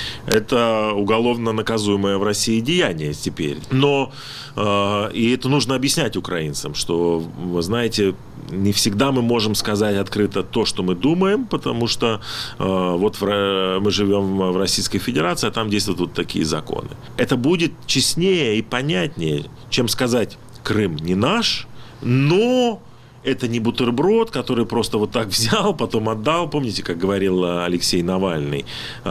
Это уголовно наказуемое в России деяние теперь. Но и это нужно объяснять украинцам, что, вы знаете, не всегда мы можем сказать открыто то, что мы думаем, потому что вот мы живем в Российской Федерации, а там действуют вот такие законы. Это будет честнее и понятнее, чем сказать «Крым не наш», но это не бутерброд, который просто вот так взял, потом отдал. Помните, как говорил Алексей Навальный?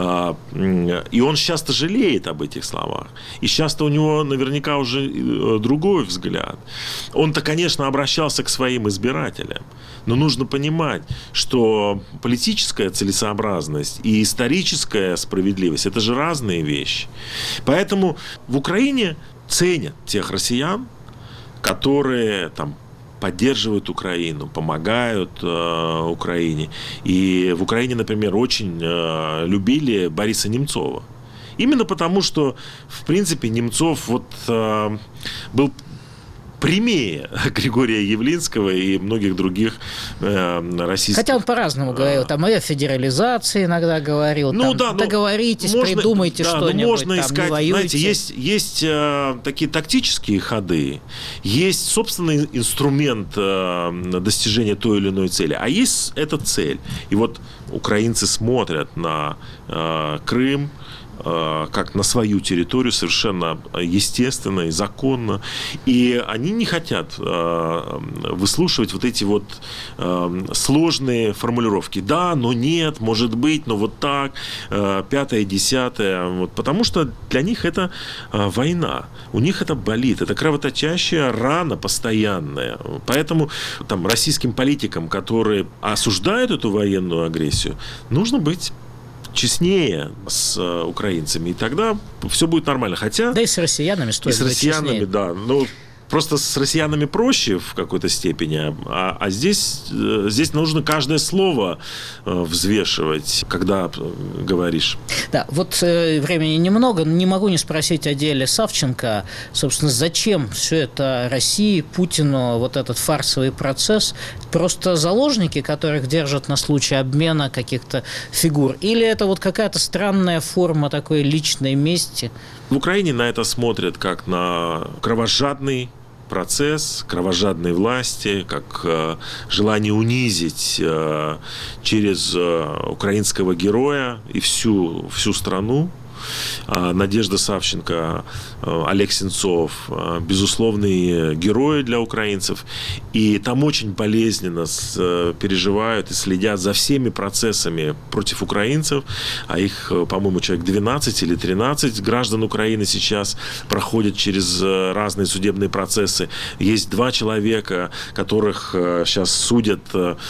И он часто жалеет об этих словах. И часто у него наверняка уже другой взгляд. Он-то, конечно, обращался к своим избирателям. Но нужно понимать, что политическая целесообразность и историческая справедливость – это же разные вещи. Поэтому в Украине ценят тех россиян, которые там поддерживают Украину, помогают Украине. И в Украине, например, очень любили Бориса Немцова. Именно потому, что, в принципе, Немцов вот, был прямее Григория Явлинского и многих других российских. Хотя он по-разному говорил, там и о федерализации иногда говорил, договоритесь, придумайте что-нибудь, можно искать, не воюйте. знаете, есть такие тактические ходы, есть собственный инструмент достижения той или иной цели, а есть эта цель. И вот украинцы смотрят на Крым как на свою территорию совершенно естественно и законно. И они не хотят выслушивать вот эти вот сложные формулировки. Да, но нет, может быть, но вот так, 5-е, 10-е. Вот, потому что для них это война. У них это болит. Это кровоточащая рана постоянная. Поэтому там, российским политикам, которые осуждают эту военную агрессию, нужно быть честнее с украинцами, и тогда все будет нормально. Хотя... Да и с россиянами стоит быть честнее. И с россиянами, да. Ну, просто с россиянами проще в какой-то степени, а здесь нужно каждое слово взвешивать, когда говоришь. Да, вот времени немного, но не могу не спросить о деле Савченко. Собственно, зачем все это России, Путину, вот этот фарсовый процесс? Просто заложники, которых держат на случай обмена каких-то фигур? Или это вот какая-то странная форма такой личной мести? В Украине на это смотрят как на кровожадный процесс, кровожадной власти, как желание унизить через украинского героя и всю страну. Надежда Савченко, Олег Сенцов, безусловные герои для украинцев. И там очень болезненно переживают и следят за всеми процессами против украинцев. А их, по-моему, человек 12 или 13 граждан Украины сейчас проходят через разные судебные процессы. Есть 2 человека, которых сейчас судят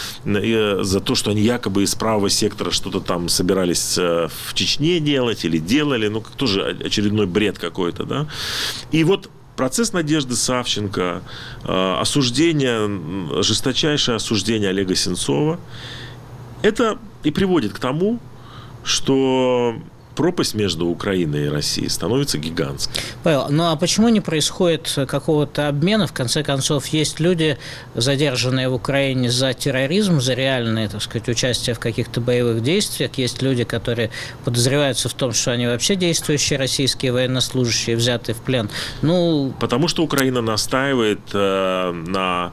за то, что они якобы из правого сектора что-то там собирались в Чечне делать или делали. Ну, тоже очередной бред какой-то, да. И вот процесс Надежды Савченко, осуждение, жесточайшее осуждение Олега Сенцова, это и приводит к тому, что пропасть между Украиной и Россией становится гигантской. Павел, ну а почему не происходит какого-то обмена? В конце концов, есть люди, задержанные в Украине за терроризм, за реальное, так сказать, участие в каких-то боевых действиях. Есть люди, которые подозреваются в том, что они вообще действующие российские военнослужащие, взятые в плен. Ну... Потому что Украина настаивает на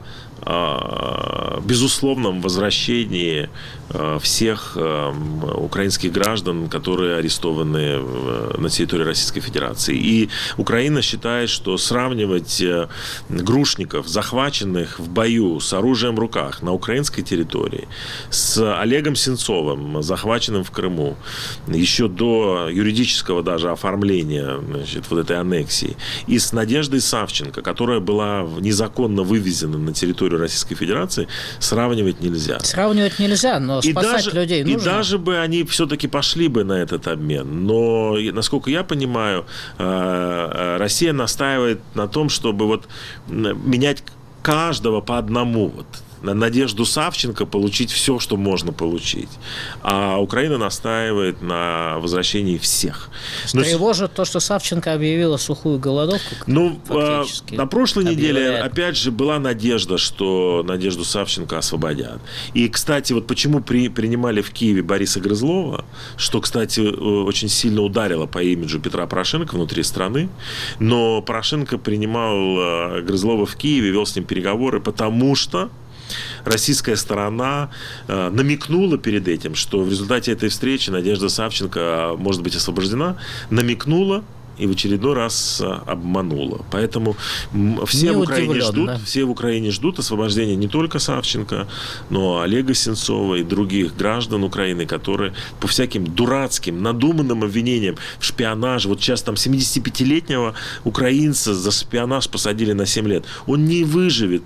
безусловном возвращении всех украинских граждан, которые арестованы на территории Российской Федерации. И Украина считает, что сравнивать грушников, захваченных в бою с оружием в руках на украинской территории, с Олегом Сенцовым, захваченным в Крыму, еще до юридического даже оформления, значит, вот этой аннексии, и с Надеждой Савченко, которая была незаконно вывезена на территорию Российской Федерации, сравнивать нельзя. Сравнивать нельзя, но спасать людей нужно. И даже бы они все-таки пошли бы на этот обмен. Но, насколько я понимаю, Россия настаивает на том, чтобы вот менять каждого по одному. Вот. На Надежду Савченко получить все, что можно получить. А Украина настаивает на возвращении всех. Тревожит то, что Савченко объявила сухую голодовку. Ну, на прошлой неделе, опять же, была надежда, что Надежду Савченко освободят. И, кстати, вот почему принимали в Киеве Бориса Грызлова, что, кстати, очень сильно ударило по имиджу Петра Порошенко внутри страны, но Порошенко принимал Грызлова в Киеве, вел с ним переговоры, потому что российская сторона намекнула перед этим, что в результате этой встречи Надежда Савченко может быть освобождена, намекнула и в очередной раз обманула. Поэтому все в Украине ждут освобождения не только Савченко, но и Олега Сенцова и других граждан Украины, которые по всяким дурацким, надуманным обвинениям в шпионаже, вот сейчас там 75-летнего украинца за шпионаж посадили на 7 лет. Он не выживет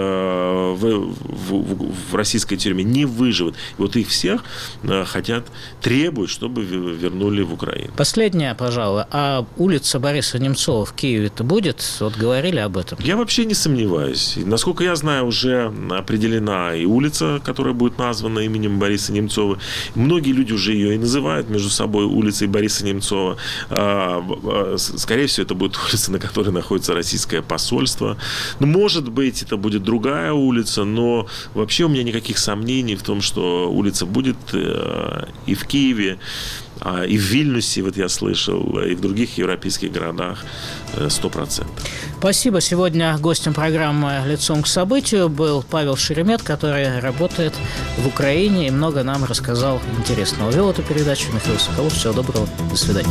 в российской тюрьме, не выживет. И вот их всех требуют, чтобы вернули в Украину. Последнее, пожалуй. А улица Бориса Немцова в Киеве-то будет? Вот говорили об этом. Я вообще не сомневаюсь. Насколько я знаю, уже определена и улица, которая будет названа именем Бориса Немцова. Многие люди уже ее и называют между собой улицей Бориса Немцова. Скорее всего, это будет улица, на которой находится российское посольство. Может быть, это будет другая улица, но вообще у меня никаких сомнений в том, что улица будет и в Киеве, и в Вильнюсе, вот я слышал, и в других европейских городах 100%. Спасибо. Сегодня гостем программы «Лицом к событию» был Павел Шеремет, который работает в Украине и много нам рассказал интересного. Вел эту передачу Михаил Соколов. Всего доброго. До свидания.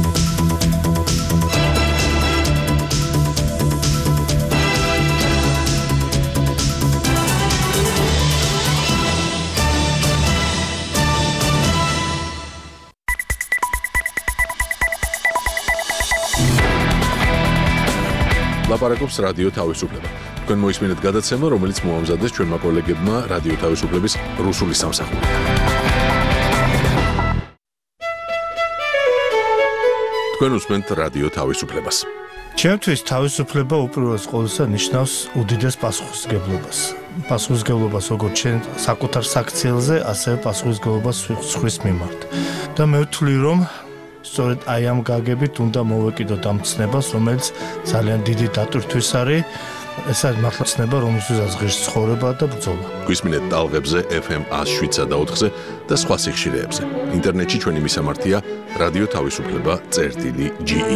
ლაპარაკობს რადიო თავისუფლება. თქვენ მოისმინეთ გადაცემა, რომელიც მოამზადეს ჩვენმა კოლეგებმა რადიო თავისუფლების რუსული სამსახურიდან. თქვენ უსმენთ რადიო თავისუფლებას. ჩემთვის თავისუფლება უპირველეს ყოვლისა ნიშნავს უდიდეს პასუხისმგებლობას. პასუხისმგებლობას როგორც ჩვენ საკუთარ საქციელზე, ასევე პასუხისმგებლობას სხვის მიმართ. და მე ვთვლი, რომ სწორედ აი ამ გაგებით უნდა მოვეკიდოთ ამ ცნებას, რომელიც ძალიან დიდი დატვირთვის არის. ეს არის მართლა ცნება, რომელსაც ღირს ცხოვრება და ბრძოლა. გვისმინეთ ტალღებზე FM 107 და 4-ზე და სხვა სიხშირეებზე. ინტერნეტში ჩვენი მისამართია რადიო თავისუფლება.ge.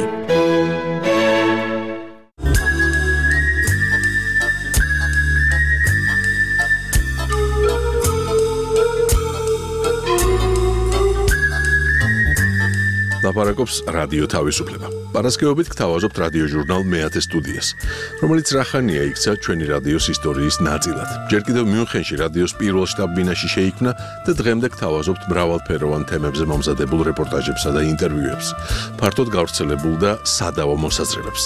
ლაპარაკობს რადიო თავისუფლება. პარასკევობით გთავაზობთ რადიო ჟურნალ მეათე სტუდიას, რომელიც რახანია იქცა ჩვენი რადიოს ისტორიის ნაწილად. ჯერ კიდევ მიუნხენში რადიოს პირველ შტაბ-ბინაში შეიქმნა და დღემდე გთავაზობთ მრავალფეროვან თემებზე მომზადებულ რეპორტაჟებსა და ინტერვიუებს. ფართოდ გავრცელებულ და სადავო მოსაზრებებს.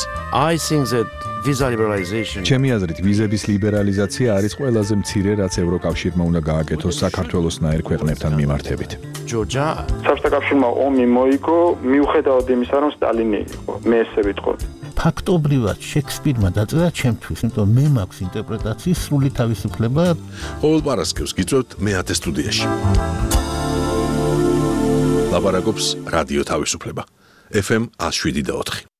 ჩემი აზრით, ვიზების ლიბერალიზაცია არის ყველაზე მცირე, რაც ევროკავშირმა უნდა გააკეთოს საქართველოსნაირ ქვეყნებთან მიმართებით. საბჭოთა კავშირმა ომი მოიგო, მიუხედავად იმისა, რომ სტალინი იყო. მე ესე ვიტყოდი. ფაქტობრივად შექსპირმა დაწერა ჩემთვის, იმიტომ მე მაქვს ინტერპრეტაციის სრული თავისუფლება. ყოველ პარასკევს გიწევთ მეათე სტუდიაში. ლაპარაკობს რადიო თავისუფლება. FM 107 და 4.